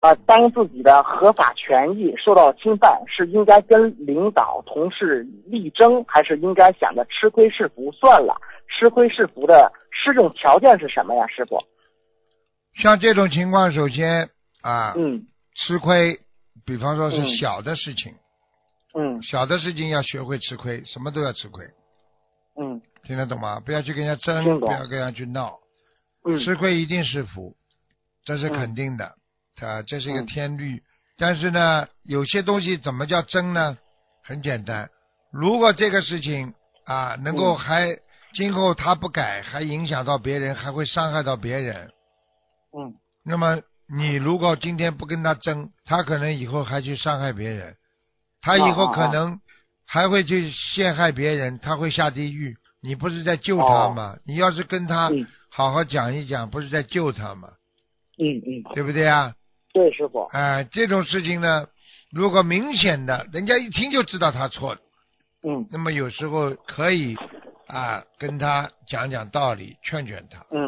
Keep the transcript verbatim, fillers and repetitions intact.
呃，当自己的合法权益受到侵犯，是应该跟领导、同事力争，还是应该想着吃亏是福算了？吃亏是福的适用条件是什么呀，师傅？ 像这种情况，首先啊， 嗯吃亏，比方说是嗯小的事情， 嗯小的事情要学会吃亏，什么都要吃亏， 嗯， 听得懂吗？不要去跟人家争， 听懂不要跟人家去闹， 嗯吃亏一定是福，这是肯嗯定的，啊，这是一个嗯天律。但是呢，有些东西怎么叫争呢？很简单，如果这个事情啊能够嗯还今后他不改，还影响到别人，还会伤害到别人， 嗯那么你如果今天不跟他争，他可能以后还去伤害别人，他以后可能还会去陷害别人，他会下地狱。你不是在救他吗？你要是跟他嗯好好讲一讲，不是在救他吗？ 嗯嗯， 对不对啊？ 对，师傅。 哎、这种事情呢，如果明显的，人家一听就知道他错了， 嗯那么有时候可以啊跟他讲讲道理，劝劝他。 嗯。